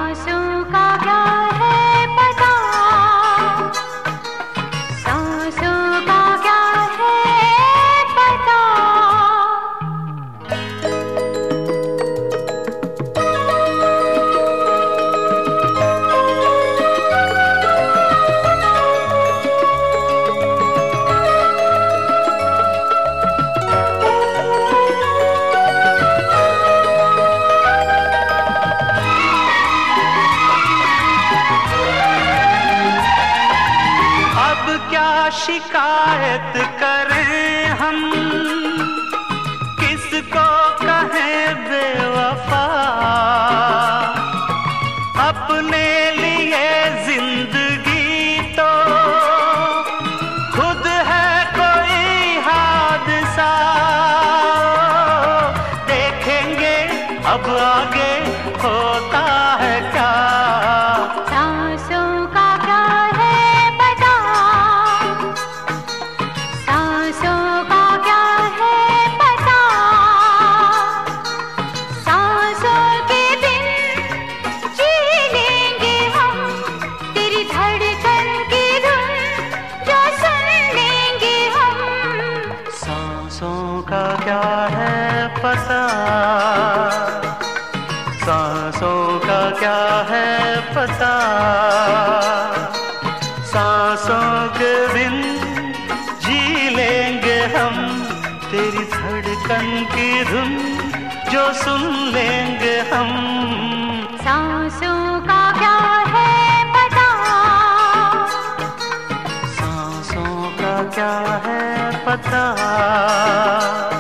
सांसों का क्या है पता, सांसों का क्या है पता। क्या शिकायत करें हम, किसको कहें बेवफा। अपने लिए जिंदगी तो खुद है कोई हादसा। देखेंगे अब आगे होता है क्या। सांसों का क्या है पता, सांसों का क्या है पता। सांसों के बिन जी लेंगे हम, तेरी धड़कन की धुन जो सुन लेंगे हम। सांसों का क्या है पता, सांसों का क्या है पता। सांसों के बिन जी लेंगे हम, तेरी धड़कन की धुन जो सुन लेंगे हम। सांसों का क्या है पता, सांसों का क्या है पता।